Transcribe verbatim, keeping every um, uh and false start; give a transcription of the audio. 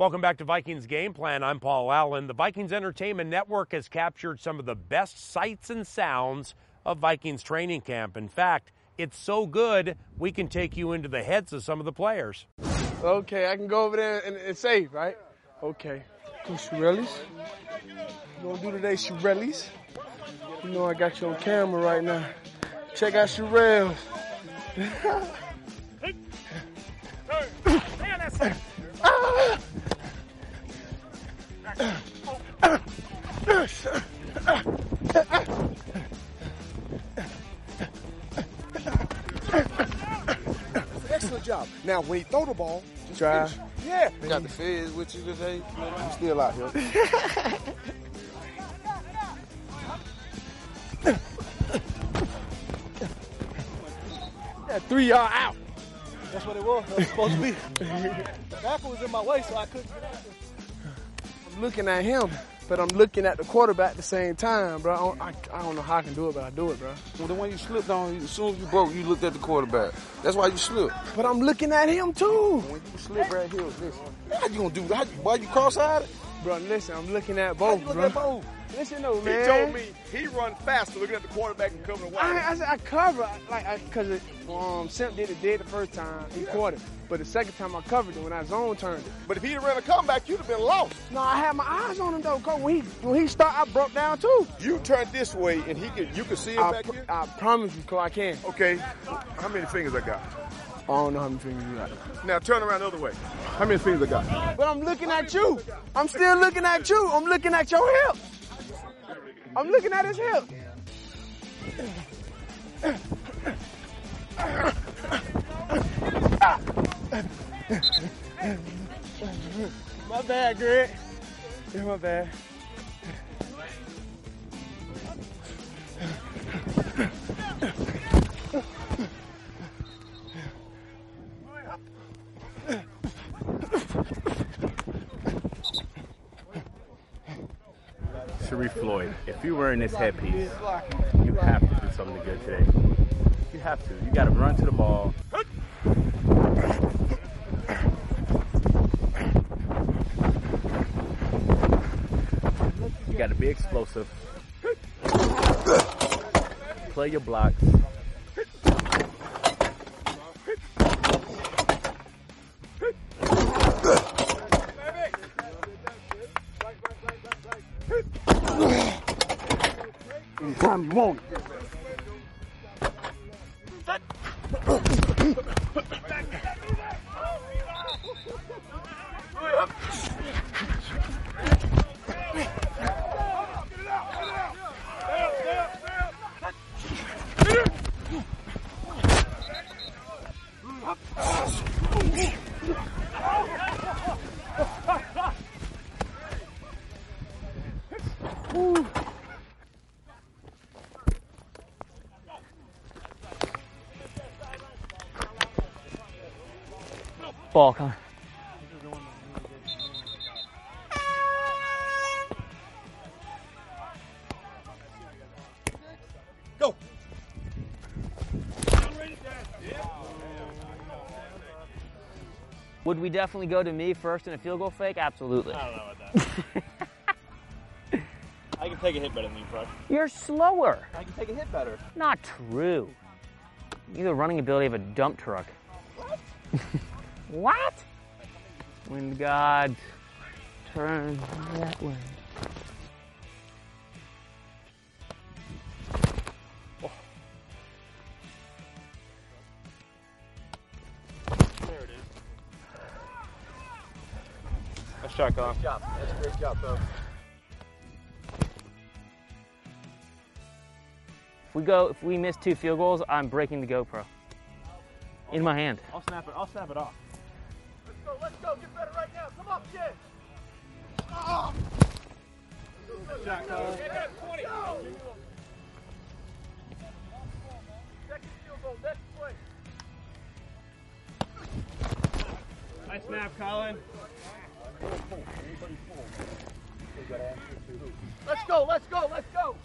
Welcome back to Vikings Game Plan. I'm Paul Allen. The Vikings Entertainment Network has captured some of the best sights and sounds of Vikings training camp. In fact, it's so good, we can take you into the heads of some of the players. Okay, I can go over there and it's safe, right? Okay. Two Shirelles. You gonna do today, Shirelles? You know I got you on camera right now. Check out Shirelles. Excellent job. Now, when you throw the ball, just try. Finish. Yeah. You got the feds with you today. I'm still out here. That three yard out. That's what it was. That was supposed to be. The backer was in my way, so I couldn't get out there. I'm looking at him, but I'm looking at the quarterback at the same time, bro. I don't, I, I don't know how I can do it, but I do it, bro. Well, the one you slipped on, as soon as you broke, you looked at the quarterback. That's why you slipped. But I'm looking at him, too. When you slip right here, listen. How you gonna do that? Why you cross-eyed? Bro, listen, I'm looking at both, How you look bro. at both? Listen, though, man. He told me he run faster looking at the quarterback and covering the wide. I, I, said I cover, like, because um, Simp did it dead the first time, he caught it. But the second time I covered it when I zone turned it. But if he'd ran a comeback, you'd have been lost. No, I had my eyes on him, though, Cause when he, when he started, I broke down, too. You turned this way, and he could, you could see him I, back here? I promise you, Cole, I can. Okay. How many fingers I got? I don't know how many fingers you got. Now turn around the other way. How many fingers I got? But I'm looking at you. I'm still looking at you. I'm looking at your hip. I'm looking at his hip. My bad, Greg. Yeah, my bad. Sharif Floyd, if you were in this headpiece, you have to do something good today. You have to. You got to run to the ball. You got to be explosive. Play your blocks. Anytime you want it. Ball coming. Go. Would we definitely go to me first in a field goal fake? Absolutely. I don't know about that. I can take a hit better than you, Fred. You're slower. I can take a hit better. Not true. You have the running ability of a dump truck. What? What? Wind God, turn that way. Oh. There it is. Nice shot, Colin. Good job. That's a great job, bro. If we go, if we miss two field goals, I'm breaking the GoPro. In my hand. I'll snap it. I'll snap it off. Let's go, let's go. Get better right now. Come on, kid. Oh. Good shot, Colin. twenty. Second field goal, next play. Nice snap, Colin. Let's go, let's go, let's go.